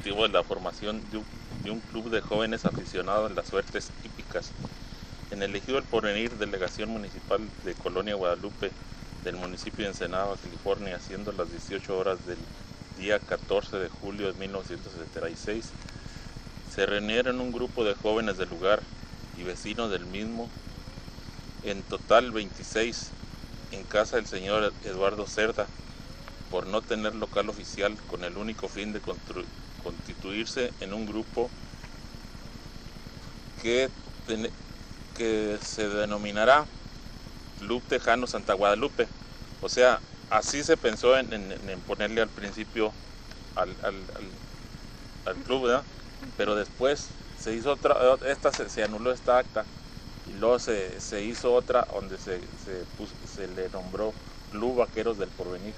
motivo de la formación de un club de jóvenes aficionados a las suertes hípicas. En el Ejido El Porvenir, delegación municipal de Colonia Guadalupe, del municipio de Ensenada, California, siendo las 18 horas del día 14 de julio de 1976, se reunieron un grupo de jóvenes del lugar y vecinos del mismo, en total 26, en casa del señor Eduardo Cerda, por no tener local oficial, con el único fin de constituirse en un grupo que se denominará Club Tejano Santa Guadalupe. O sea, así se pensó en ponerle al principio al club, ¿verdad? Pero después se hizo otra, se anuló esta acta, y luego se hizo otra donde se le nombró Club Vaqueros del Porvenir.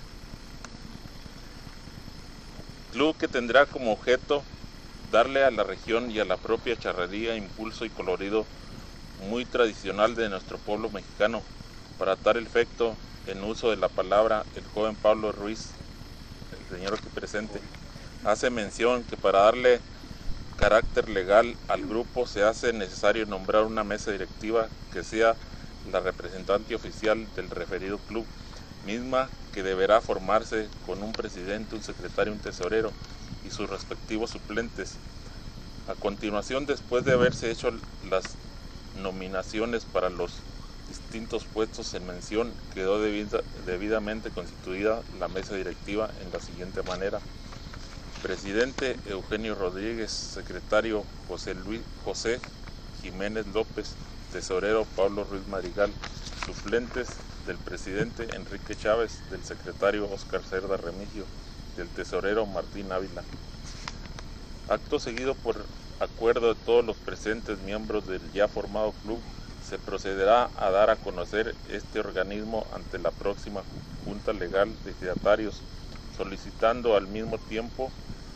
Club que tendrá como objeto darle a la región y a la propia charrería impulso y colorido muy tradicional de nuestro pueblo mexicano. Para tal efecto, en uso de la palabra, el joven Pablo Ruiz, el señor aquí presente, hace mención que para darle carácter legal al grupo se hace necesario nombrar una mesa directiva que sea la representante oficial del referido club, misma que deberá formarse con un presidente, un secretario, un tesorero y sus respectivos suplentes. A continuación, después de haberse hecho las nominaciones para los distintos puestos en mención, quedó debidamente constituida la mesa directiva en la siguiente manera: presidente Eugenio Rodríguez, secretario José Jiménez López, tesorero Pablo Ruiz Madrigal, suplentes del presidente Enrique Chávez, del secretario Óscar Cerda Remigio, del tesorero Martín Ávila. Acto seguido, por acuerdo de todos los presentes miembros del ya formado club, se procederá a dar a conocer este organismo ante la próxima Junta Legal de Ejidatarios, solicitando al mismo tiempo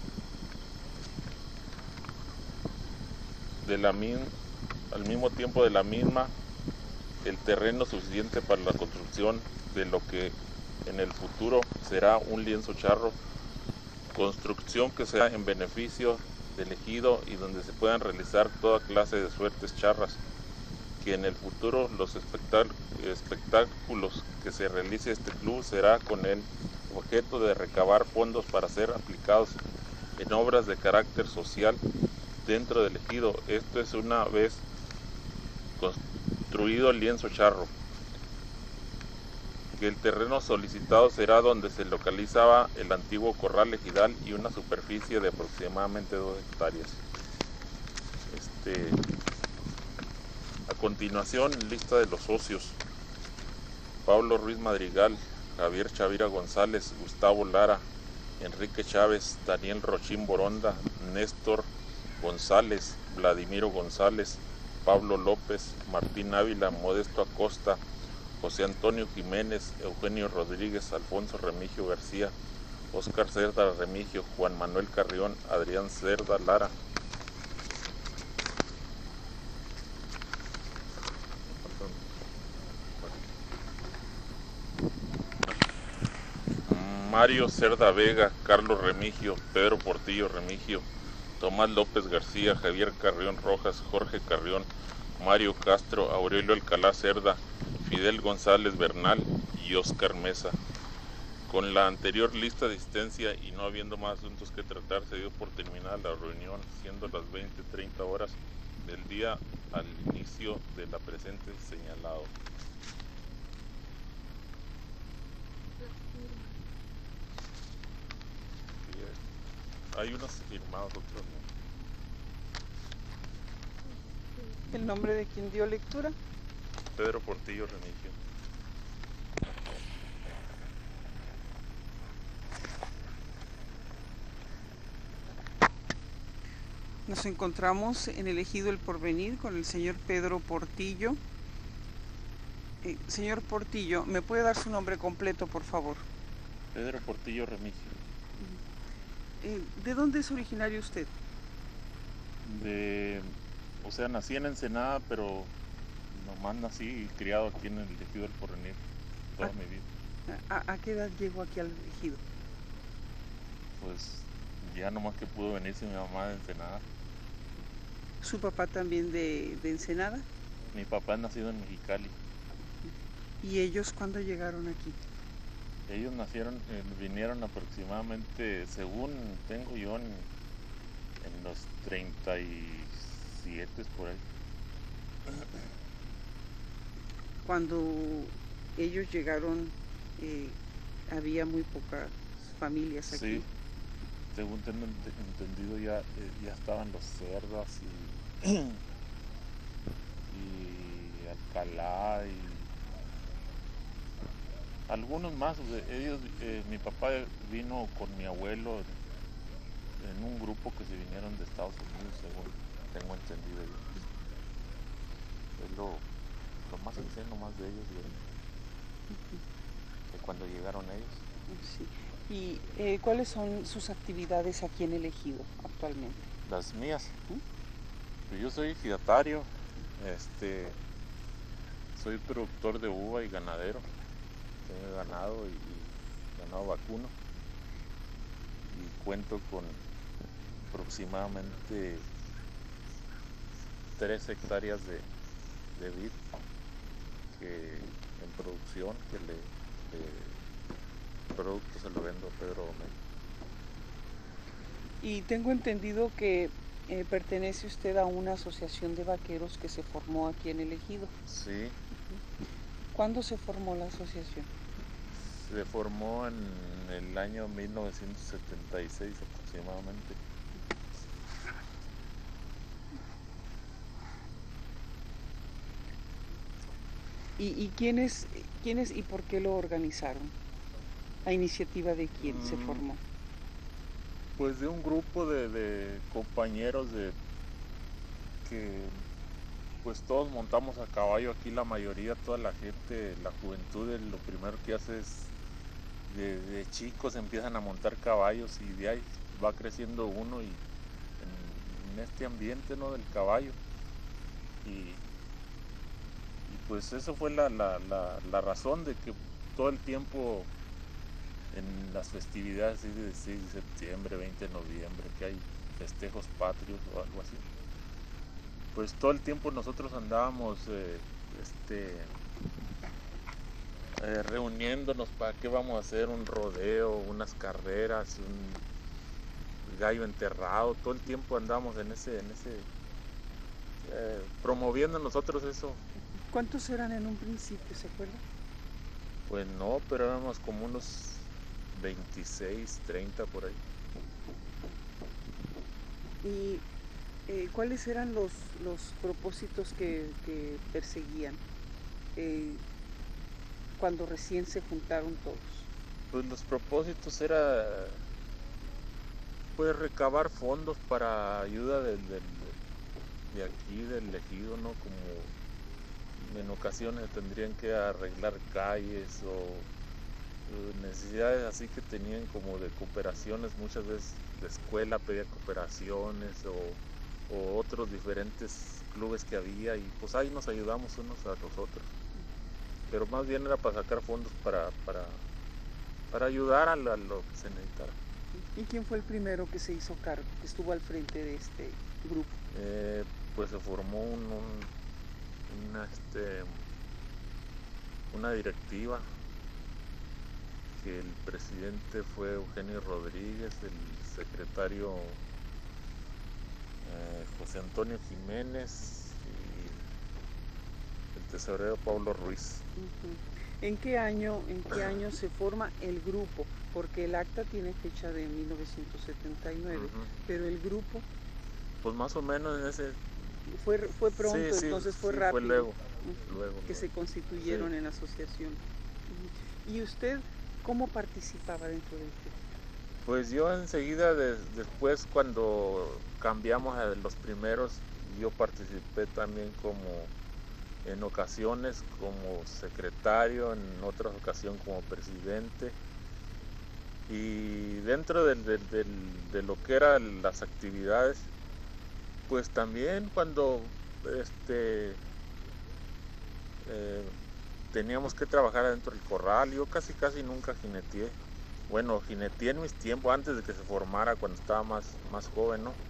de la misma el terreno suficiente para la construcción de lo que en el futuro será un lienzo charro, construcción que sea en beneficio del ejido y donde se puedan realizar toda clase de suertes charras, que en el futuro los espectáculos que se realice este club será con el objeto de recabar fondos para ser aplicados en obras de carácter social dentro del ejido. Esto es una vez construido el lienzo charro, que el terreno solicitado será donde se localizaba el antiguo corral ejidal y una superficie de aproximadamente 2 hectáreas. A continuación, lista de los socios: Pablo Ruiz Madrigal, Javier Chavira González, Gustavo Lara, Enrique Chávez, Daniel Rochín Boronda, Néstor González, Vladimiro González, Pablo López, Martín Ávila, Modesto Acosta, José Antonio Jiménez, Eugenio Rodríguez, Alfonso Remigio García, Óscar Cerda Remigio, Juan Manuel Carrión, Adrián Cerda Lara. Mario Cerda Vega, Carlos Remigio, Pedro Portillo Remigio, Tomás López García, Javier Carrión Rojas, Jorge Carrión, Mario Castro, Aurelio Alcalá Cerda, Fidel González Bernal y Óscar Mesa. Con la anterior lista de asistencia y no habiendo más asuntos que tratar, se dio por terminada la reunión, siendo las 20:30 horas del día al inicio de la presente señalado. Hay unos firmados, otros no. ¿El nombre de quien dio lectura? Pedro Portillo Remigio. Nos encontramos en el Ejido El Porvenir con el señor Pedro Portillo. Señor Portillo, ¿me puede dar su nombre completo, por favor? Pedro Portillo Remigio. ¿De dónde es originario usted? Nací en Ensenada, pero nomás nací y criado aquí en el Ejido del Porvenir toda mi vida. ¿A qué edad llegó aquí al Ejido? Pues Ya nomás que pudo venirse mi mamá de Ensenada. ¿Su papá también de Ensenada? Mi papá es nacido en Mexicali. ¿Y ellos cuándo llegaron aquí? Ellos vinieron aproximadamente, según tengo yo, en los 37 por ahí. Cuando ellos llegaron, había muy pocas familias aquí. Sí, según tengo entendido ya estaban los Cerdas y Alcalá y algunos más. Mi papá vino con mi abuelo en un grupo que se vinieron de Estados Unidos, según tengo entendido yo. Es lo más que sé nomás de ellos, de cuando llegaron ellos. Sí. ¿Y cuáles son sus actividades aquí en el ejido actualmente? Las mías. Pues yo soy ejidatario, soy productor de uva y ganadero. Tengo ganado y ganado vacuno. Y cuento con aproximadamente 3 hectáreas de vid en producción, que el producto se lo vendo a Pedro Domecq. Y tengo entendido que pertenece usted a una asociación de vaqueros que se formó aquí en el ejido. Sí. ¿Cuándo se formó la asociación? Se formó en el año 1976 aproximadamente. ¿Y quiénes y por qué lo organizaron? ¿A iniciativa de quién se formó? Pues de un grupo de compañeros que pues todos montamos a caballo aquí, la mayoría, toda la gente, la juventud, lo primero que hace es de chicos empiezan a montar caballos y de ahí va creciendo uno y en este ambiente, ¿no?, del caballo. Y pues eso fue la razón de que todo el tiempo en las festividades de 16 de septiembre, 20 de noviembre, que hay festejos patrios o algo así, pues todo el tiempo nosotros andábamos reuniéndonos para qué vamos a hacer, un rodeo, unas carreras, un gallo enterrado. Todo el tiempo andábamos en ese promoviendo nosotros eso. ¿Cuántos eran en un principio, se acuerda? Pues no, pero éramos como unos 26, 30 por ahí. ¿Y cuáles eran los propósitos que perseguían cuando recién se juntaron todos? Pues los propósitos era pues recabar fondos para ayuda de aquí del ejido, ¿no? Como en ocasiones tendrían que arreglar calles o necesidades así que tenían como de cooperaciones. Muchas veces la escuela pedía cooperaciones o otros diferentes clubes que había, y pues ahí nos ayudamos unos a los otros, pero más bien era para sacar fondos para ayudar a lo que se necesitara. ¿Y quién fue el primero que se hizo cargo, que estuvo al frente de este grupo? Pues se formó una directiva, que el presidente fue Eugenio Rodríguez, el secretario José Antonio Jiménez y el tesorero Pablo Ruiz. ¿En qué año se forma el grupo? Porque el acta tiene fecha de 1979, pero el grupo... Pues más o menos en ese... Fue pronto, sí, entonces fue rápido. Fue luego que se constituyeron en asociación. ¿Y usted cómo participaba dentro del grupo? Pues yo enseguida, después cuando cambiamos a los primeros, yo participé también en ocasiones como secretario, en otras ocasiones como presidente. Y dentro de lo que eran las actividades, pues también cuando teníamos que trabajar adentro del corral, yo casi nunca jineteé. Bueno, jineteé en mis tiempos antes de que se formara, cuando estaba más joven, ¿no?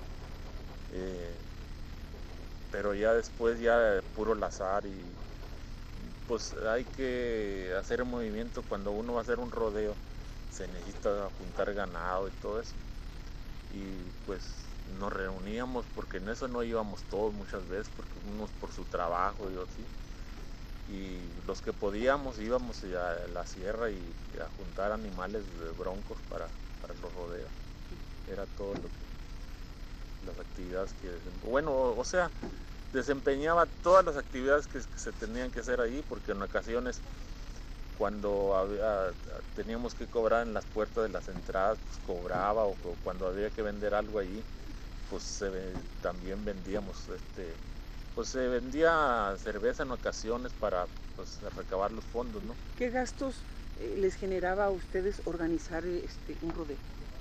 Pero ya después ya puro lazar y pues hay que hacer movimiento cuando uno va a hacer un rodeo, se necesita juntar ganado y todo eso. Y pues nos reuníamos porque en eso no íbamos todos muchas veces, porque unos por su trabajo y así. Y los que podíamos íbamos a la sierra y a juntar animales de broncos para los rodeos. Era todo lo que, las actividades que, bueno, o sea, desempeñaba todas las actividades que se tenían que hacer ahí, porque en ocasiones cuando teníamos que cobrar en las puertas de las entradas, pues cobraba, o cuando había que vender algo ahí, pues también vendíamos, pues se vendía cerveza en ocasiones para pues recabar los fondos, ¿no? ¿Qué gastos les generaba a ustedes organizar un rodeo?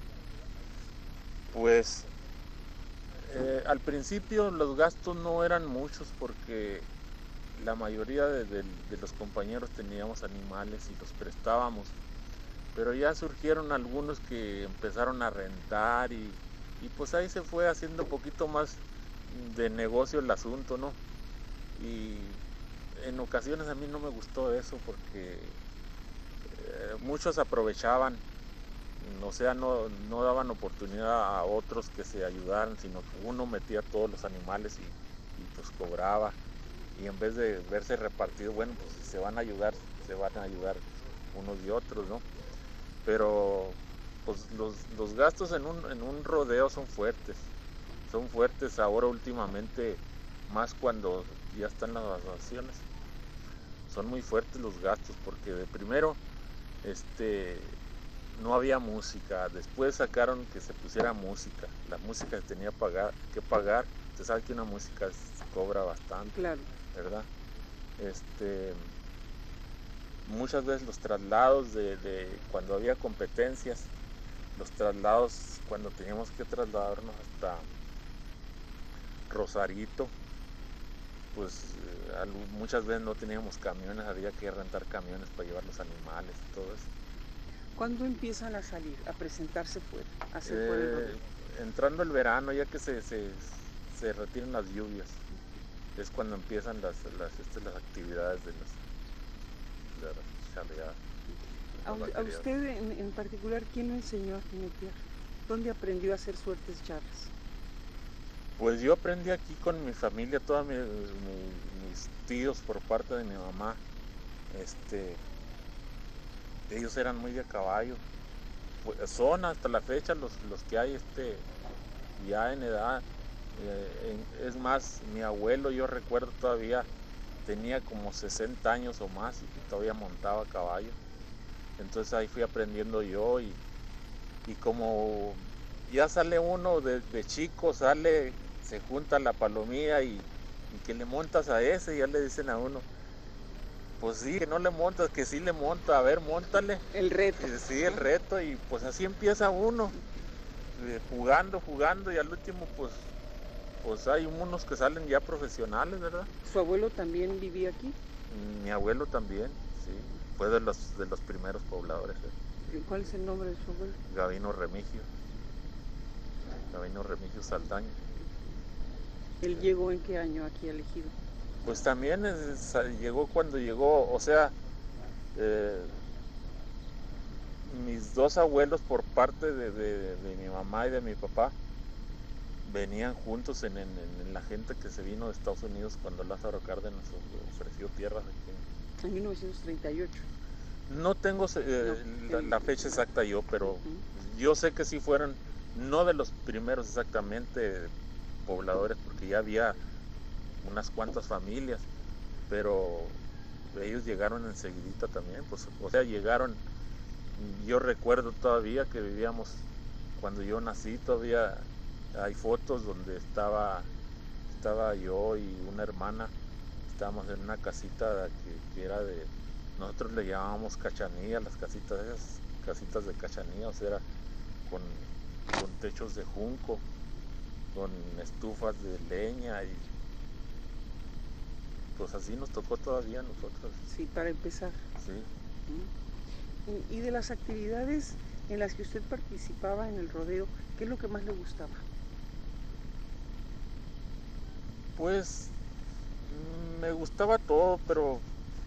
Pues al principio los gastos no eran muchos porque la mayoría de los compañeros teníamos animales y los prestábamos, pero ya surgieron algunos que empezaron a rentar y pues ahí se fue haciendo un poquito más de negocio el asunto, ¿no? Y en ocasiones a mí no me gustó eso porque muchos aprovechaban, o sea, no daban oportunidad a otros que se ayudaran, sino que uno metía todos los animales y pues cobraba, y en vez de verse repartido, bueno, pues si se van a ayudar unos y otros, ¿no? Pero pues los gastos en un rodeo son fuertes ahora últimamente, más cuando ya están las vacaciones. Son muy fuertes los gastos porque de primero no había música, después sacaron que se pusiera música, la música se tenía que pagar, usted sabe que una música cobra bastante, claro, ¿verdad? Muchas veces los traslados de cuando había competencias, los traslados cuando teníamos que trasladarnos hasta Rosarito, pues muchas veces no teníamos camiones, había que rentar camiones para llevar los animales y todo eso. ¿Cuándo empiezan a salir, a presentarse fuera, a hacer fuera el rodeo? Entrando el verano, ya que se retiran las lluvias, es cuando empiezan las actividades de las charreadas. A usted en particular, ¿quién lo enseñó a jinetear? ¿Dónde aprendió a hacer suertes charras? Pues yo aprendí aquí con mi familia, todos mis tíos por parte de mi mamá. Ellos eran muy de caballo. Pues son hasta la fecha los que hay ya en edad. Es más, mi abuelo, yo recuerdo todavía, tenía como 60 años o más y todavía montaba caballo. Entonces ahí fui aprendiendo yo y como ya sale uno de chico, se junta la palomía y que le montas a ese, ya le dicen a uno, pues sí, que no le montas, que sí le monta, a ver, móntale. El reto. Sí, el reto, y pues así empieza uno, jugando y al último pues hay unos que salen ya profesionales, ¿verdad? ¿Su abuelo también vivía aquí? Mi abuelo también, sí, fue de los primeros pobladores. ¿Cuál es el nombre de su abuelo? Gabino Remigio Saldaña. ¿Él llegó en qué año aquí al ejido? Pues también llegó cuando llegó, o sea, mis dos abuelos por parte de mi mamá y de mi papá venían juntos en la gente que se vino de Estados Unidos cuando Lázaro Cárdenas ofreció tierras aquí. En 1938. No tengo la fecha exacta yo, pero yo sé que sí fueron, no de los primeros exactamente pobladores, porque ya había unas cuantas familias, pero ellos llegaron enseguidita también, pues, o sea, llegaron, yo recuerdo todavía que vivíamos, cuando yo nací, todavía hay fotos donde estaba yo y una hermana, estábamos en una casita que era de, nosotros le llamábamos cachanilla, las casitas, esas casitas de cachanilla, o sea, era con techos de junco, con estufas de leña y pues así nos tocó todavía a nosotros. Sí, para empezar. Sí. Y de las actividades en las que usted participaba en el rodeo, ¿qué es lo que más le gustaba? Pues me gustaba todo, pero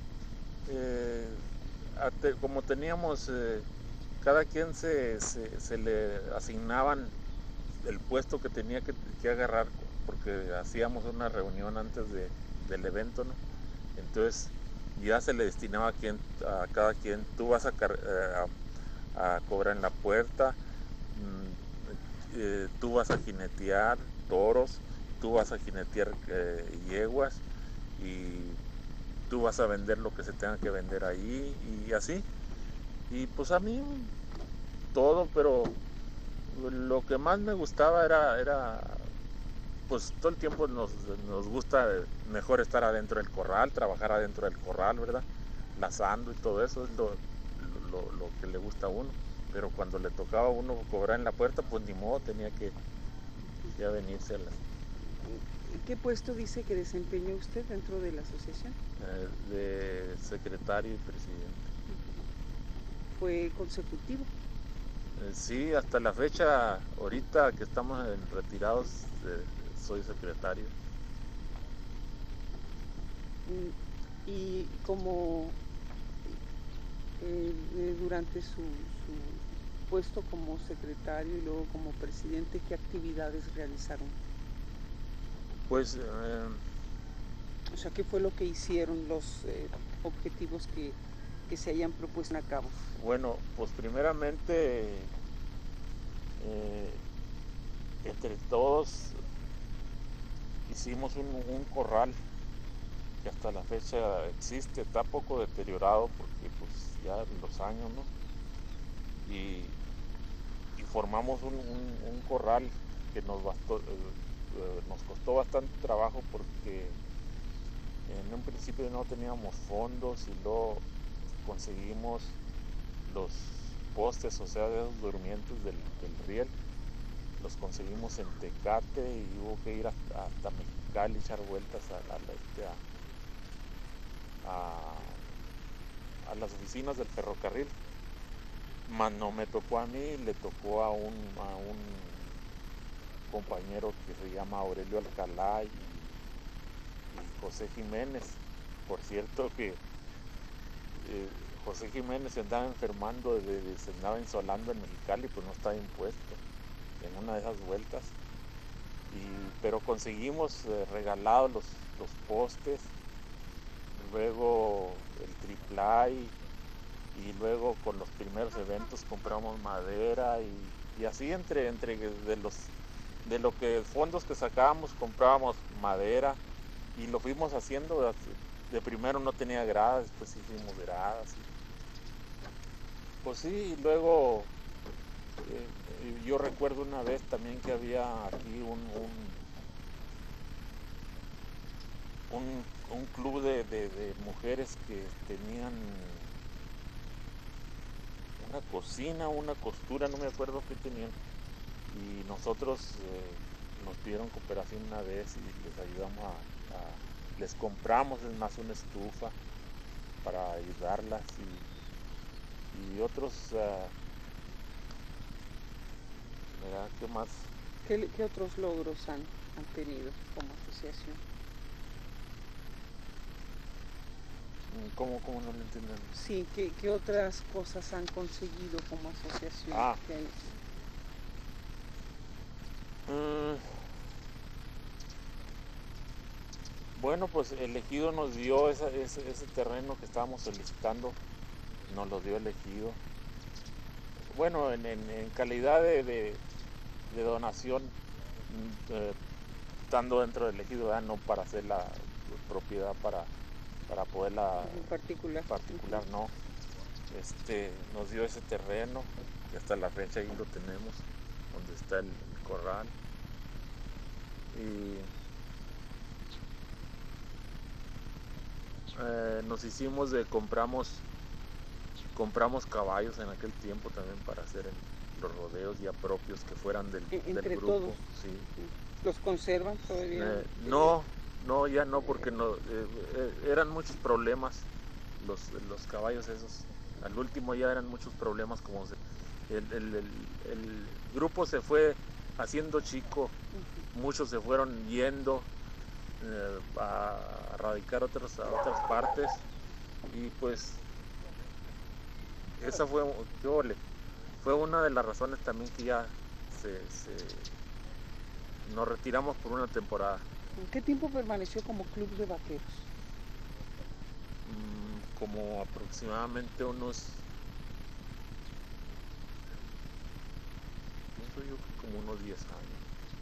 como teníamos, cada quien se le asignaban el puesto que tenía que agarrar, porque hacíamos una reunión antes del evento, ¿no? Entonces ya se le destinaba a cada quien. Tú vas a cobrar en la puerta, tú vas a jinetear toros, tú vas a jinetear yeguas, y tú vas a vender lo que se tenga que vender ahí, y así. Y pues a mí todo, pero lo que más me gustaba era pues todo el tiempo nos gusta mejor estar adentro del corral, trabajar adentro del corral, ¿verdad? Lazando y todo eso es lo que le gusta a uno. Pero cuando le tocaba a uno cobrar en la puerta, pues ni modo, tenía que ya venirse a la... ¿Qué puesto dice que desempeñó usted dentro de la asociación? De secretario y presidente. ¿Fue consecutivo? Sí, hasta la fecha, ahorita que estamos retirados, soy secretario. Y como durante su puesto como secretario y luego como presidente, ¿qué actividades realizaron? Pues... o sea, ¿qué fue lo que hicieron, los objetivos que se hayan propuesto a cabo? Bueno, pues primeramente, entre todos hicimos un corral que hasta la fecha existe, está poco deteriorado porque pues ya los años, ¿no? Y formamos un corral que nos costó bastante trabajo porque en un principio no teníamos fondos, y luego conseguimos los postes, o sea, de los durmientes del riel, los conseguimos en Tecate, y hubo que ir hasta Mexicali, echar vueltas a las oficinas del ferrocarril. Mas no me tocó a mí, le tocó a un compañero que se llama Aurelio Alcalá y José Jiménez. Por cierto que José Jiménez se andaba enfermando, se andaba insolando en Mexicali, pues no estaba impuesto en una de esas vueltas. Pero conseguimos regalados los postes, luego el triplay, y luego con los primeros eventos compramos madera, y así entre de lo que fondos que sacábamos comprábamos madera, y lo fuimos haciendo. De primero no tenía gradas, después hicimos gradas. Pues sí, y luego yo recuerdo una vez también que había aquí un club de mujeres que tenían una cocina, una costura, no me acuerdo qué tenían, y nosotros nos pidieron cooperación una vez y les ayudamos les compramos, es más, una estufa para ayudarlas, y otros, ¿verdad? ¿Qué más? ¿Qué otros logros han tenido como asociación? ¿Cómo no lo entienden? Sí, ¿qué otras cosas han conseguido como asociación? Bueno, pues el ejido nos dio ese terreno que estábamos solicitando, nos lo dio el ejido. Bueno, en calidad de donación, estando dentro del ejido, no para hacer la propiedad para poderla... En particular, no. Nos dio ese terreno, y hasta la fecha ahí lo tenemos, donde está el corral. Y nos hicimos compramos caballos en aquel tiempo también para hacer los rodeos ya propios que fueran del grupo. Todos. Sí. ¿Los conservan todavía? No, ya no, porque no, eran muchos problemas los caballos esos. Al último ya eran muchos problemas, como El grupo se fue haciendo chico, muchos se fueron yendo a radicar a otras partes, y pues esa fue una de las razones también que ya nos retiramos por una temporada. ¿Qué tiempo permaneció como club de vaqueros? Como aproximadamente unos, pienso yo que como unos 10 años.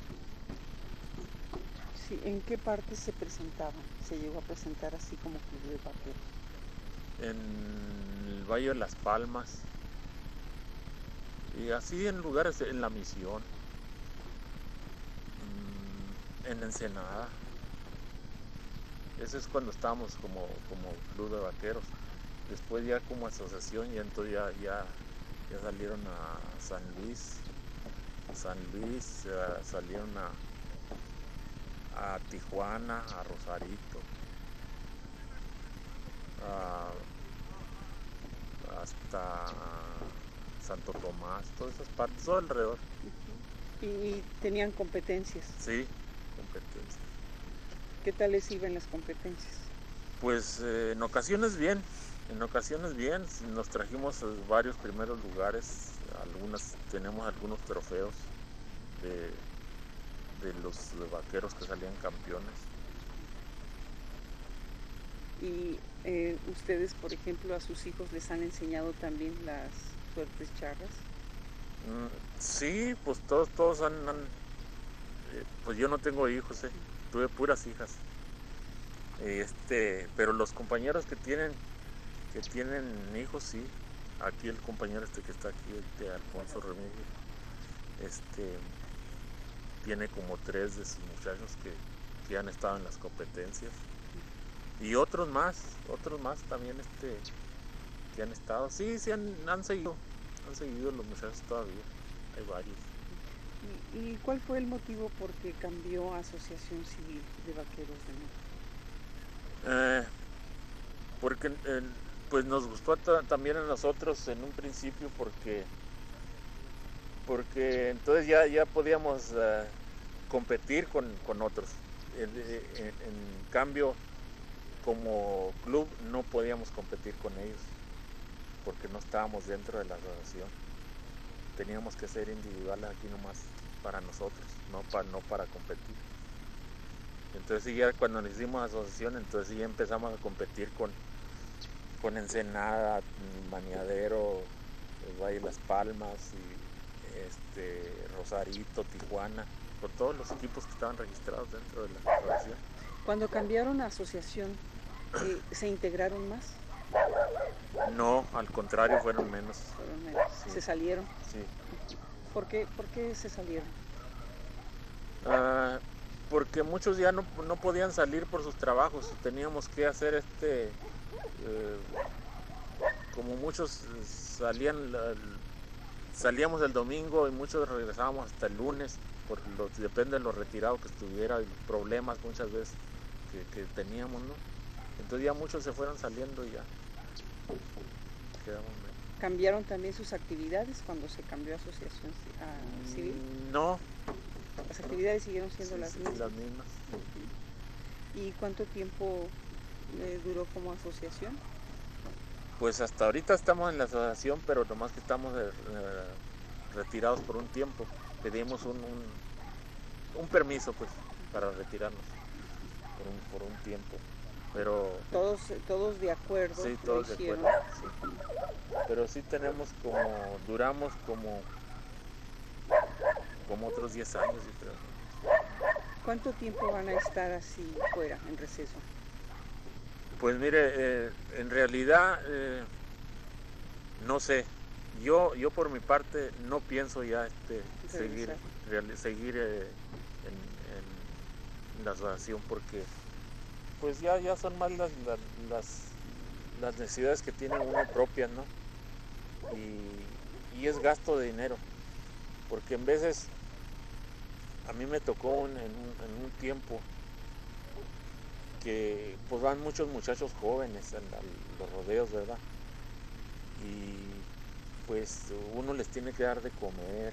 Sí, ¿en qué parte se presentaban? ¿Se llegó a presentar así como club de vaqueros? En el Valle de las Palmas, y así en lugares, en La Misión, en Ensenada. Eso es cuando estábamos como club de vaqueros. Después ya como asociación, ya entonces ya salieron a San Luis, salieron a Tijuana, a Rosarito, hasta Santo Tomás, todas esas partes, todo alrededor. ¿Y tenían competencias? Sí, competencias. ¿Qué tal les iban las competencias? Pues en ocasiones bien, nos trajimos varios primeros lugares, tenemos algunos trofeos de los vaqueros que salían campeones. ¿Y ustedes, por ejemplo, a sus hijos les han enseñado también las suertes charras? Sí, pues todos han pues yo no tengo hijos, tuve puras hijas. Pero los compañeros que tienen hijos, sí. Aquí el compañero que está aquí, Alfonso Remigio, tiene como 3 de sus muchachos que han estado en las competencias, y otros más también que han estado. Sí, han seguido los muchachos todavía, hay varios. ¿Y cuál fue el motivo por qué cambió a Asociación Civil de Vaqueros de México? Porque pues nos gustó también a nosotros en un principio, porque entonces ya podíamos competir con otros. En cambio, como club no podíamos competir con ellos porque no estábamos dentro de la asociación. Teníamos que ser individuales aquí nomás para nosotros, no para competir. Entonces ya cuando nos hicimos asociación, entonces ya empezamos a competir con Ensenada, Maniadero, el Valle de las Palmas, y Rosarito, Tijuana, con todos los equipos que estaban registrados dentro de la asociación. Cuando cambiaron a asociación, ¿se integraron más? No, al contrario, fueron menos. Sí. ¿Se salieron? Sí. ¿Por qué se salieron? Porque muchos ya no podían salir por sus trabajos. Teníamos que hacer como muchos salíamos el domingo y muchos regresábamos hasta el lunes, depende de lo retirado que estuviera y los problemas muchas veces que teníamos, ¿no? Entonces ya muchos se fueron saliendo y ya quedamos menos. ¿Cambiaron también sus actividades cuando se cambió a Asociación Civil? No. ¿Las actividades siguieron siendo las mismas? Las mismas. ¿Y cuánto tiempo duró como asociación? Pues hasta ahorita estamos en la asociación, pero nomás que estamos retirados por un tiempo. Pedimos un permiso, pues, para retirarnos por un tiempo. Pero todos de acuerdo. Sí, todos de acuerdo. Sí. Pero sí duramos como otros 10 años, yo creo. ¿Cuánto tiempo van a estar así fuera, en receso? Pues mire, en realidad no sé. Yo por mi parte no pienso ya seguir en la asociación, porque pues ya son más las necesidades que tiene uno propias, ¿no? Y es gasto de dinero, porque en veces a mí me tocó en un tiempo que pues van muchos muchachos jóvenes a los rodeos, ¿verdad? Y pues uno les tiene que dar de comer,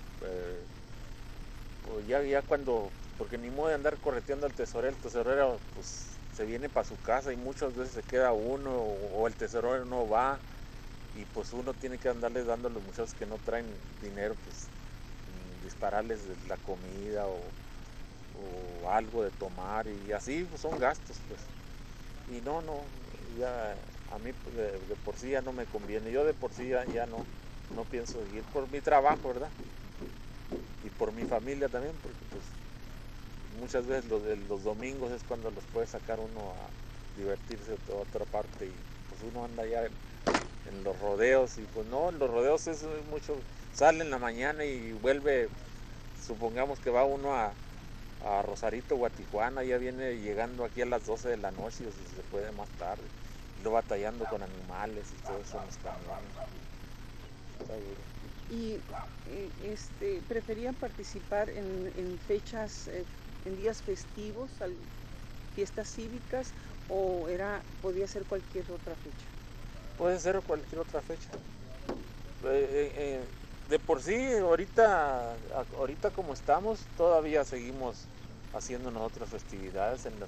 pues ya cuando, porque ni modo de andar correteando al tesorero, el tesorero pues se viene para su casa y muchas veces se queda uno o el tesorero no va y pues uno tiene que andarles dando a los muchachos que no traen dinero, pues dispararles la comida o algo de tomar y así pues son gastos pues. Y no, ya a mí de por sí ya no me conviene, yo de por sí ya no pienso ir por mi trabajo, ¿verdad? Y por mi familia también, porque pues muchas veces los domingos es cuando los puede sacar uno a divertirse de otra parte y pues uno anda ya en los rodeos y pues no, en los rodeos es mucho, sale en la mañana y vuelve, supongamos que va uno a Rosarito o a Tijuana, ya viene llegando aquí a las 12 de la noche o si se puede más tarde, y lo batallando con animales y todo eso en los camiones. Está duro. ¿Y preferían participar en fechas, en días festivos, fiestas cívicas, o podía ser cualquier otra fecha? Puede ser cualquier otra fecha. De por sí, ahorita como estamos, todavía seguimos haciendo nosotros festividades en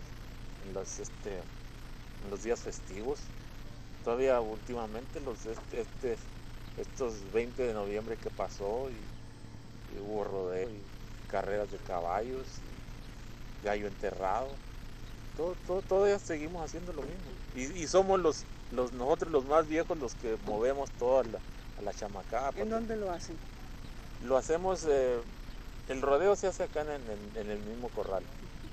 los días festivos. Todavía últimamente estos 20 de noviembre que pasó y hubo rodeo y carreras de caballos y gallo enterrado. Todavía seguimos haciendo lo mismo. Y somos nosotros los más viejos los que movemos todo a la chamacada. ¿En dónde lo hacen? Lo hacemos, el rodeo se hace acá en el mismo corral.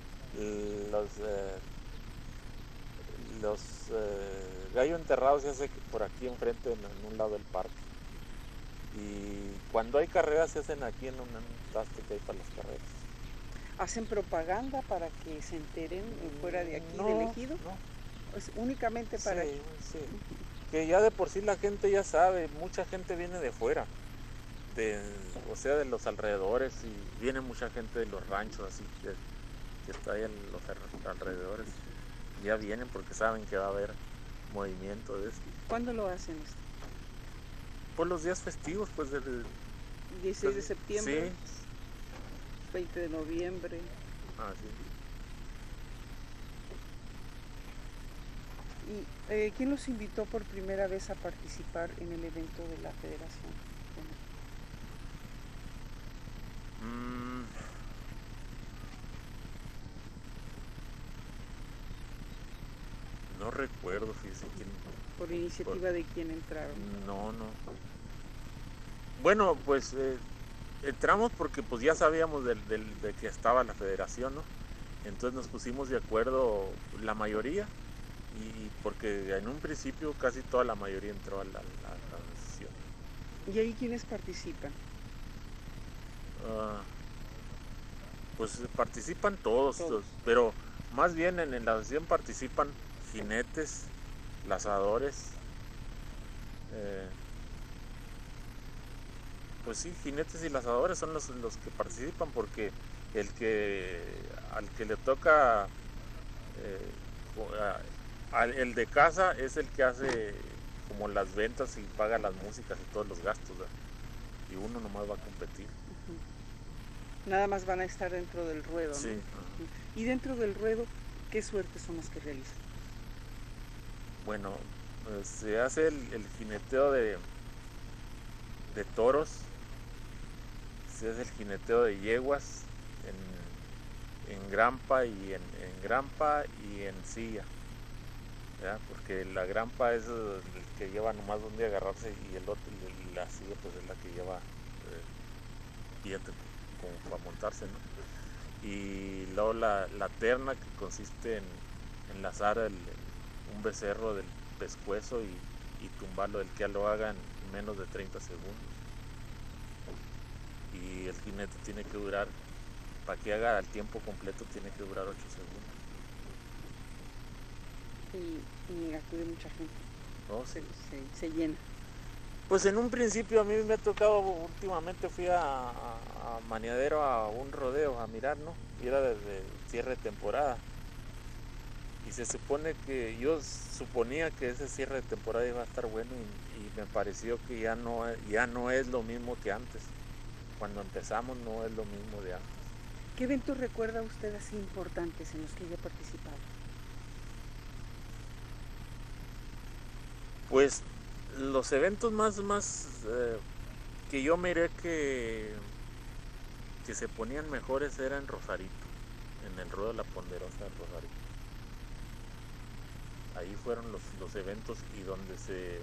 Los gallo enterrados se hace por aquí enfrente, en un lado del parque. Y cuando hay carreras se hacen aquí en un taste que hay para las carreras. ¿Hacen propaganda para que se enteren fuera de aquí, no, del ejido? No. ¿Es únicamente para aquí? Sí. Que ya de por sí la gente ya sabe, mucha gente viene de fuera, o sea, de los alrededores, y viene mucha gente de los ranchos, así que está ahí en los alrededores. Ya vienen porque saben que va a haber movimiento de esto. ¿Cuándo lo hacen esto? Por los días festivos, pues del 16 de septiembre. Sí. 20 de noviembre. Sí. ¿Y quién los invitó por primera vez a participar en el evento de la federación? No recuerdo, fíjese quién. ¿Por iniciativa de quién entraron? No. Bueno, pues entramos porque pues ya sabíamos de que estaba la federación, ¿no? Entonces nos pusimos de acuerdo la mayoría, y porque en un principio casi toda la mayoría entró a la asociación. ¿Y ahí quiénes participan? Pues participan todos, pero más bien en la asociación participan jinetes, lazadores, pues sí, jinetes y lazadores son los que participan, porque al que le toca el de casa es el que hace como las ventas y paga las músicas y todos los gastos, ¿verdad? Y uno nomás va a competir. Nada más van a estar dentro del ruedo, ¿no? Sí. Y dentro del ruedo, ¿qué suertes son las que realizan? Bueno, se hace el jineteo de toros, se hace el jineteo de yeguas en grampa y en grampa y en silla, ¿verdad? Porque la grampa es el que lleva nomás donde agarrarse, y el otro, la silla, pues es la que lleva pie como para montarse, ¿no? Y luego la terna, que consiste en enlazar un becerro del pescuezo y tumbarlo, el que lo haga en menos de 30 segundos. Y el jinete tiene que durar, para que haga el tiempo completo, tiene que durar 8 segundos. Y acude mucha gente. ¿No? Sí. Se llena. Pues en un principio a mí me ha tocado, últimamente fui a Maniadero a un rodeo a mirar, ¿no? Y era desde cierre de temporada. Y se supone que yo suponía que ese cierre de temporada iba a estar bueno y me pareció que ya no es lo mismo que antes. Cuando empezamos no es lo mismo de antes. ¿Qué eventos recuerda usted así importantes en los que haya participado? Pues los eventos más que yo miré que se ponían mejores era en Rosarito, en el Ruedo de la Ponderosa de Rosarito. Ahí fueron los eventos y donde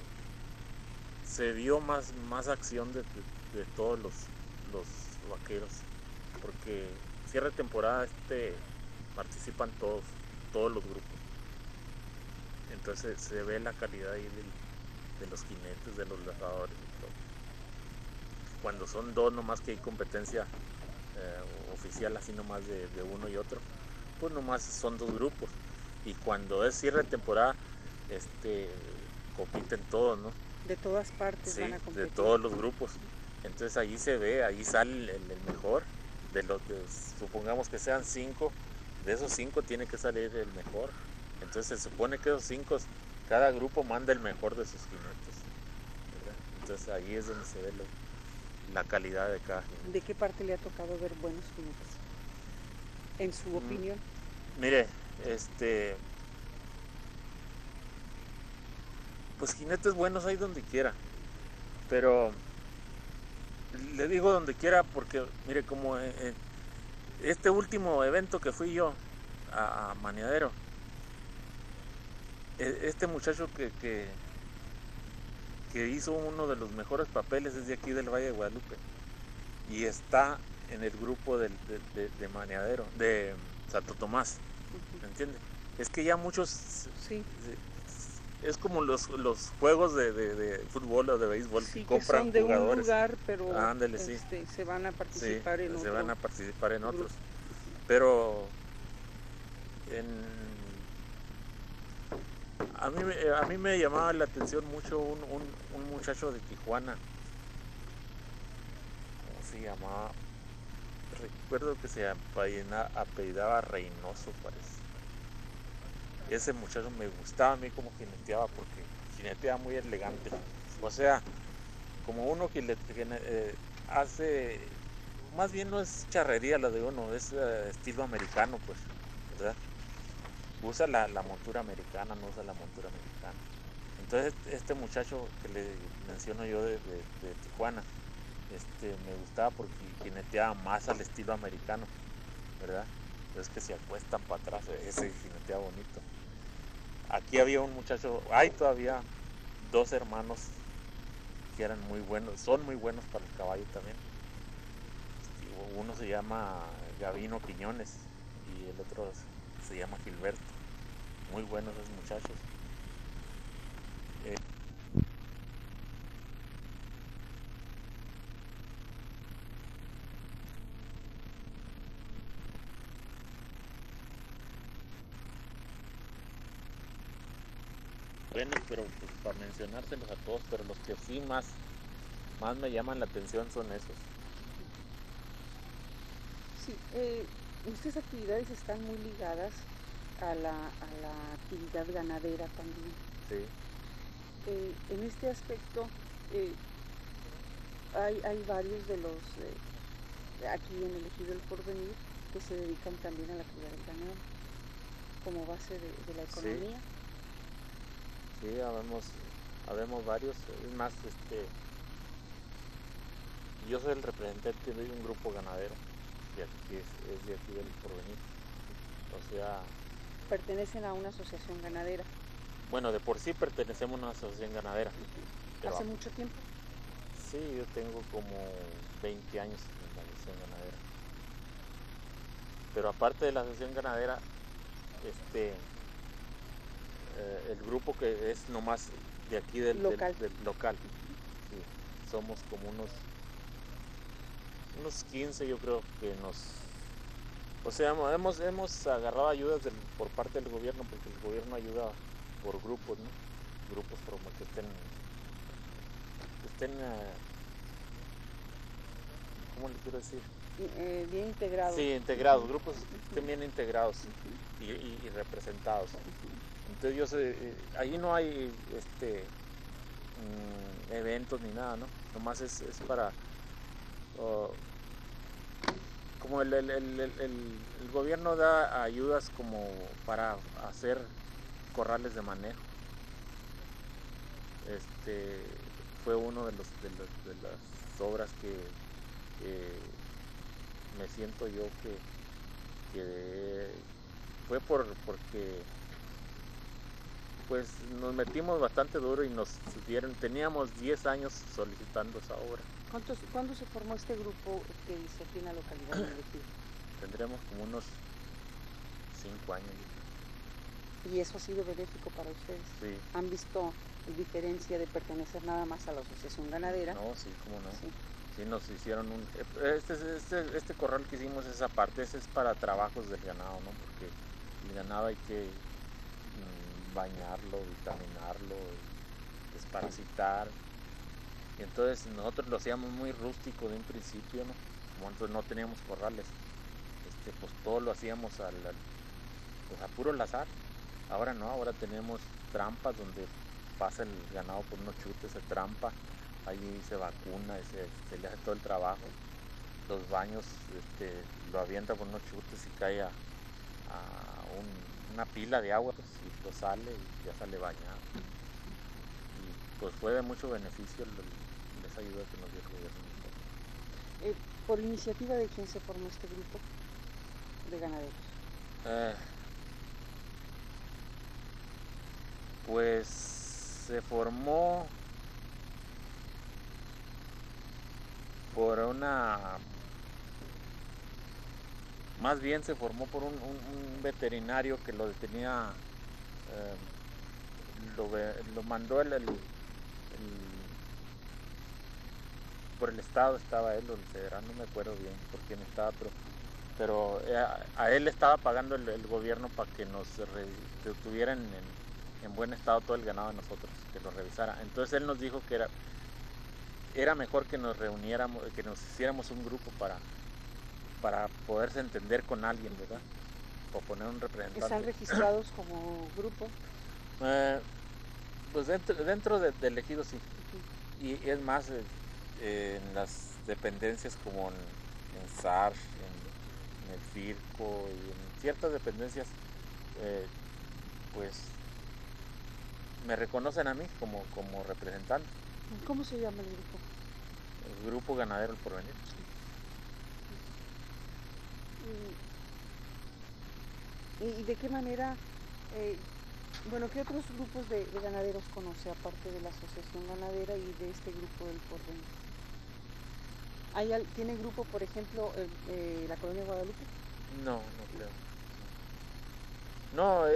se vio más acción de todos los vaqueros, porque cierre de temporada participan todos los grupos. Entonces se ve la calidad ahí de los jinetes, de los lazadores y todo. Cuando son dos nomás que hay competencia oficial así nomás de uno y otro, pues nomás son dos grupos. Y cuando es cierre de temporada, compiten todos, ¿no? De todas partes sí, van a competir. De todos los grupos. Entonces ahí se ve, ahí sale el mejor. Supongamos que sean 5, de esos 5 tiene que salir el mejor. Entonces se supone que esos 5, cada grupo manda el mejor de sus jinetes, ¿verdad? Entonces ahí es donde se ve la calidad de cada jinete. ¿De qué parte le ha tocado ver buenos jinetes? En su opinión. Mire, pues jinetes buenos hay donde quiera, pero le digo donde quiera porque, mire, como este último evento que fui yo a Maniadero, este muchacho que hizo uno de los mejores papeles es de aquí del Valle de Guadalupe y está en el grupo de Maniadero, de Santo Tomás, ¿me entiende? Es que ya muchos, sí. Es como los juegos de fútbol o de béisbol, sí, que compran son de jugadores. Un lugar, pero ándale, sí. Se van a participar en se van a participar en grupo. otros. Pero a mí me llamaba la atención mucho un muchacho de Tijuana. ¿Cómo se llamaba? Recuerdo que se apellidaba Reynoso, parece. Ese muchacho me gustaba a mí como jineteaba, porque jineteaba muy elegante. O sea, como uno que hace, más bien no es charrería la de uno, es estilo americano, pues, ¿verdad? Usa la montura americana, no usa la montura mexicana. Entonces este muchacho que le menciono yo de Tijuana, me gustaba porque jineteaba más al estilo americano, ¿verdad? Entonces que se acuestan para atrás, ese jineteaba bonito. Aquí había un muchacho, hay todavía 2 hermanos que eran muy buenos, son muy buenos para el caballo también. Uno se llama Gavino Quiñones y el otro se llama Gilberto. Muy buenos esos muchachos. Buenos, pero pues, para mencionárselos a todos, pero los que sí más me llaman la atención son esos. Sí, estas actividades están muy ligadas a la actividad ganadera también. Sí. En este aspecto hay varios de los aquí en el Ejido del Porvenir que se dedican también a la cría del ganado como base de la economía. Sí, habemos varios. Es más, yo soy el representante de un grupo ganadero de aquí, es de aquí del Porvenir. O sea, pertenecen a una asociación ganadera. Bueno, de por sí pertenecemos a una asociación ganadera. ¿Hace mucho tiempo? Sí, yo tengo como 20 años en la asociación ganadera. Pero aparte de la asociación ganadera, el grupo que es nomás de aquí del local. Sí, somos como unos 15, yo creo que o sea, hemos agarrado ayudas por parte del gobierno, porque el gobierno ayuda por grupos, ¿no? Grupos como que estén ¿cómo le quiero decir? Bien integrados. Sí, integrados, grupos que estén bien integrados. y representados. Entonces yo sé, ahí no hay eventos ni nada, ¿no? Nomás es para como el gobierno da ayudas como para hacer corrales de manejo. Fue uno de las obras que me siento yo que fue porque pues nos metimos bastante duro y nos teníamos 10 años solicitando esa obra. ¿Cuándo se formó este grupo que dice aquí en la localidad de Ejido? Tendremos como unos 5 años. ¿Y eso ha sido benéfico para ustedes? Sí. ¿Han visto diferencia de pertenecer nada más a la asociación ganadera? No, sí, cómo no. Sí. Sí, nos hicieron este corral que hicimos, esa parte, ese es para trabajos del ganado, ¿no? Porque el ganado hay que bañarlo, vitaminarlo, desparasitar. Y entonces nosotros lo hacíamos muy rústico de un principio, ¿no? Como nosotros no teníamos corrales, pues todo lo hacíamos pues a puro lazar. Ahora no, ahora tenemos trampas donde pasa el ganado por unos chutes, se trampa, allí se vacuna, se le hace todo el trabajo. Los baños lo avienta por unos chutes y cae a una pila de agua, pues, y lo sale y ya sale bañado. Y pues fue de mucho beneficio esa ayuda que nos dio el gobierno. ¿Por iniciativa de quién se formó este grupo de ganaderos? Pues se formó por más bien se formó por un veterinario que lo tenía, lo mandó por el estado estaba él, o el federal, no me acuerdo bien por quién estaba, pero a él estaba pagando el gobierno para que nos tuvieran en buen estado todo el ganado de nosotros, que lo revisara. Entonces él nos dijo que era mejor que nos reuniéramos, que nos hiciéramos un grupo para poderse entender con alguien, ¿verdad? O poner un representante. ¿Están registrados como grupo? Pues dentro del ejido sí. Y es más, en las dependencias como en SAR, en el circo y en ciertas dependencias, pues me reconocen a mí como representante. ¿Cómo se llama el grupo? El Grupo Ganadero El Porvenir. ¿Y de qué manera, qué otros grupos de ganaderos conoce aparte de la Asociación Ganadera y de este grupo del Porvenir? ¿Tiene grupo, por ejemplo, la Colonia Guadalupe? No creo. No,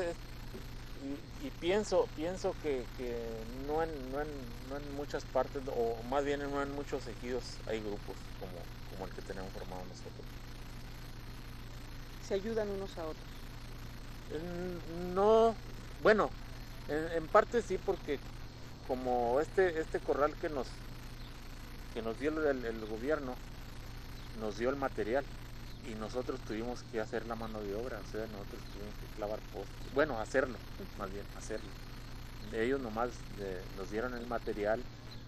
y pienso que no en muchas partes, o más bien no en muchos ejidos hay grupos como el que tenemos formado nosotros. ¿Se ayudan unos a otros? No, bueno, en parte sí, porque como este corral que nos dio el gobierno, nos dio el material y nosotros tuvimos que hacer la mano de obra, o sea, nosotros tuvimos que clavar postes, bueno, hacerlo, más bien, hacerlo. Ellos nomás nos dieron el material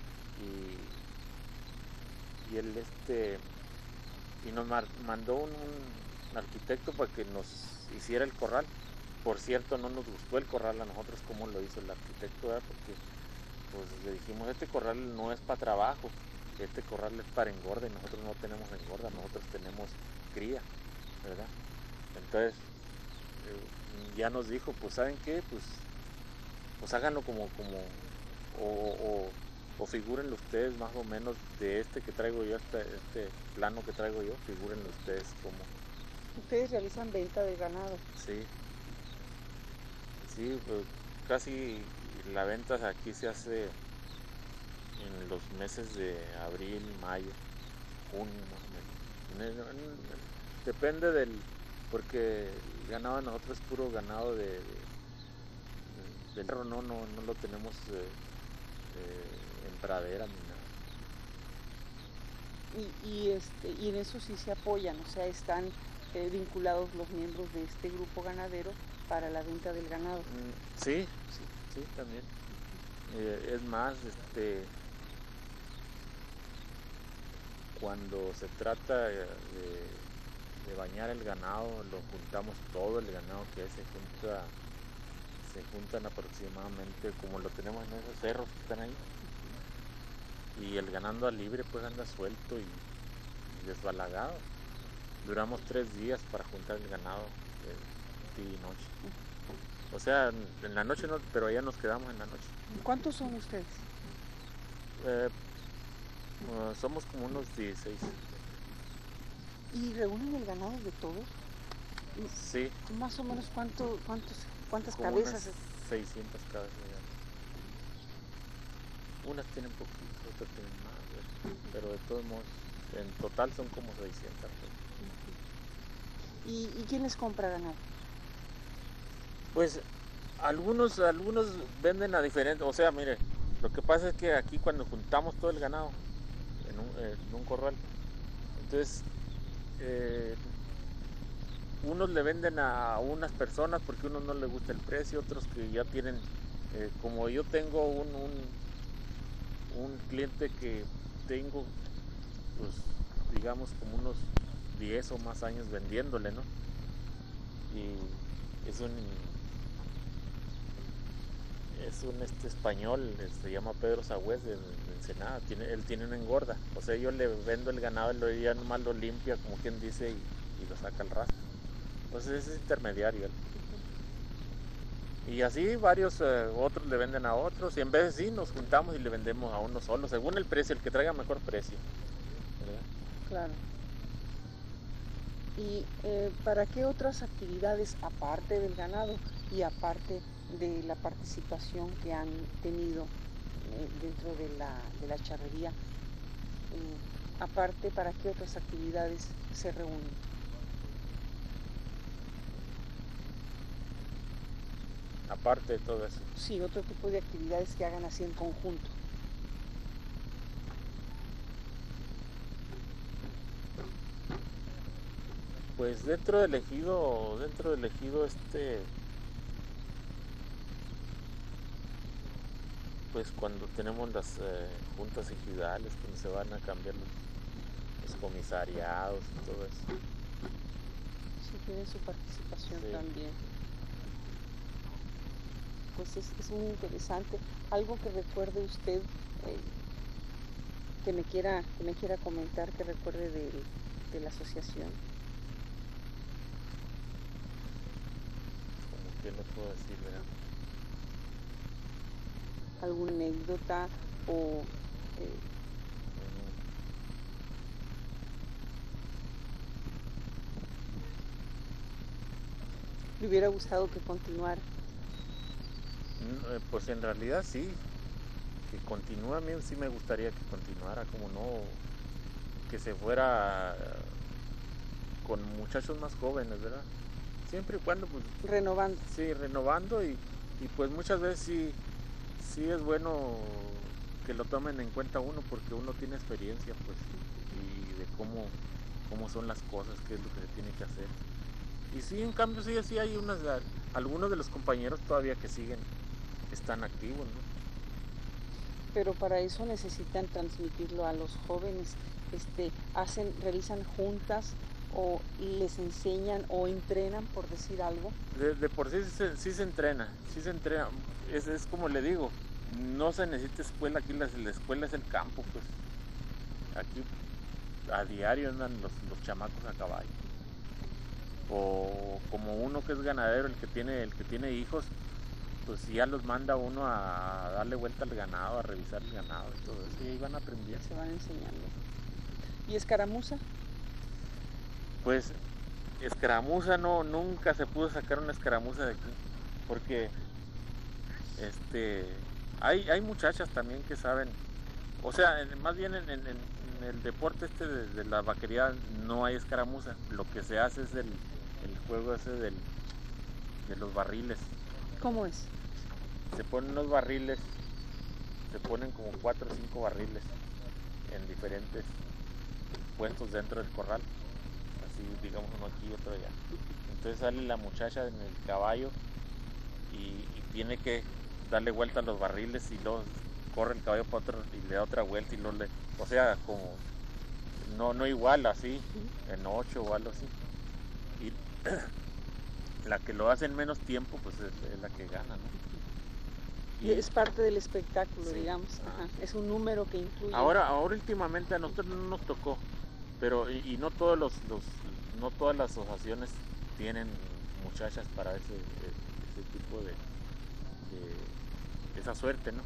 y nos mandó un arquitecto para que nos hiciera el corral. Por cierto, no nos gustó el corral a nosotros como lo hizo el arquitecto, ¿verdad? Porque pues le dijimos, este corral no es para trabajo, este corral es para engorda y nosotros no tenemos engorda, nosotros tenemos cría, ¿verdad? Entonces ya nos dijo, pues ¿saben qué? Pues háganlo como o figúrenlo ustedes más o menos de este que traigo yo, este plano que traigo yo, figúrenlo ustedes como. ¿Ustedes realizan venta de ganado? Sí, pues casi la venta aquí se hace en los meses de abril, mayo, junio más o menos. Depende porque el ganado de nosotros es puro ganado del perro, no lo tenemos en pradera ni nada. Y en eso sí se apoyan, o sea, están vinculados los miembros de este grupo ganadero para la venta del ganado. Sí, también. Es más, cuando se trata de bañar el ganado, lo juntamos todo el ganado que se juntan aproximadamente como lo tenemos en esos cerros que están ahí. Y el ganado libre pues anda suelto y desbalagado. Duramos 3 días para juntar el ganado, día y noche. O sea, en la noche no, pero allá nos quedamos en la noche. ¿Cuántos son ustedes? Somos como unos 16. ¿Y reúnen el ganado de todos? Sí. Más o menos cuántas como cabezas. Unas 600 cabezas. Unas tienen poquito, otras tienen más, pero de todos modos, en total son como 600. ¿Y quién les compra ganado? Pues algunos venden a diferentes, o sea, mire, lo que pasa es que aquí cuando juntamos todo el ganado en un corral, entonces unos le venden a unas personas porque a unos no les gusta el precio, otros que ya tienen, como yo tengo un cliente que tengo, pues digamos como unos 10 o más años vendiéndole, ¿no? Y es un español, se llama Pedro Sagüez de Ensenada, él tiene una engorda, o sea, yo le vendo el ganado, ya nomás lo limpia, como quien dice, y lo saca al rastro. Entonces es intermediario él. Y así varios otros le venden a otros, y en vez de sí nos juntamos y le vendemos a uno solo, según el precio, el que traiga mejor precio, ¿verdad? Claro. ¿Y para qué otras actividades, aparte del ganado y aparte de la participación que han tenido dentro de la charrería, aparte, para qué otras actividades se reúnen? Aparte de todo eso. Sí, otro tipo de actividades que hagan así en conjunto. Pues dentro del ejido, pues cuando tenemos las juntas ejidales, cuando se van a cambiar los comisariados y todo eso. Sí, tiene su participación Sí. también. Pues es muy interesante. Algo que recuerde usted, que me quiera comentar, que recuerde de la asociación. ¿Qué le puedo decir, verdad? ¿Alguna anécdota o le hubiera gustado que continuara? Pues en realidad sí, que continúe. A mí sí me gustaría que continuara, como no, que se fuera con muchachos más jóvenes, ¿verdad? Siempre y cuando pues Renovando. sí, renovando y pues muchas veces sí es bueno que lo tomen en cuenta uno, porque uno tiene experiencia pues y de cómo son las cosas, qué es lo que se tiene que hacer. Y sí, en cambio sí hay algunos de los compañeros todavía que están activos, ¿no? Pero para eso necesitan transmitirlo a los jóvenes. Realizan juntas o les enseñan o entrenan, por decir algo. De por sí se entrena. Es como le digo, no se necesita escuela, aquí la escuela es el campo, pues. Aquí a diario andan los chamacos a caballo. O como uno que es ganadero, el que tiene hijos, pues ya los manda uno a darle vuelta al ganado, a revisar el ganado y todo eso, y ahí van aprendiendo. Se van enseñando. ¿Y escaramuza? Pues escaramuza nunca se pudo sacar una escaramuza de aquí, porque hay muchachas también que saben, o sea, más bien en el deporte de la vaquería no hay escaramuza, lo que se hace es el juego ese de los barriles. ¿Cómo es? Se ponen unos barriles, se ponen como 4 o 5 barriles en diferentes puestos dentro del corral, así digamos unos aquí y otro allá. Entonces sale la muchacha en el caballo y tiene que darle vuelta a los barriles y luego corre el caballo para otro y le da otra vuelta y luego o sea, como no igual así, en 8 o algo así. Y la que lo hace en menos tiempo, pues es la que gana, ¿no? Y es parte del espectáculo, sí, digamos. Ajá. Es un número que incluye. Ahora últimamente a nosotros no nos tocó, pero y no todos no todas las asociaciones tienen muchachas para ese tipo de esa suerte, ¿no?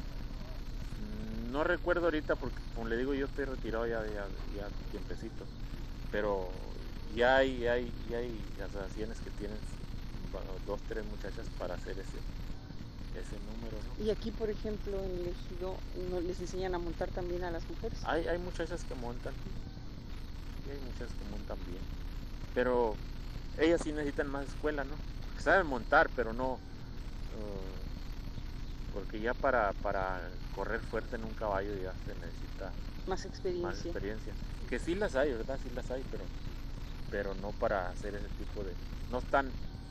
No recuerdo ahorita porque, como le digo, yo estoy retirado ya tiempecito, pero ya hay asociaciones que tienen 2, 3 muchachas para hacer ese número, ¿no? Y aquí, por ejemplo, en el ejido, ¿no les enseñan a montar también a las mujeres? Hay muchachas que montan, y hay muchachas que montan bien, pero ellas sí necesitan más escuela, ¿no? Saben montar, pero no, porque ya para correr fuerte en un caballo ya se necesita Más experiencia. Que sí las hay, ¿verdad? Sí las hay, pero no para hacer ese tipo de... No están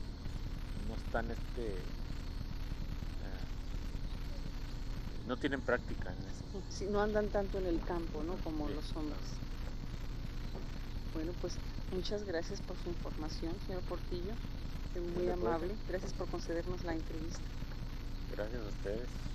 no tienen práctica en eso. Sí, no andan tanto en el campo, ¿no? Como los hombres. Bueno, pues muchas gracias por su información, señor Portillo. Muy amable. Gracias por concedernos la entrevista. Gracias a ustedes.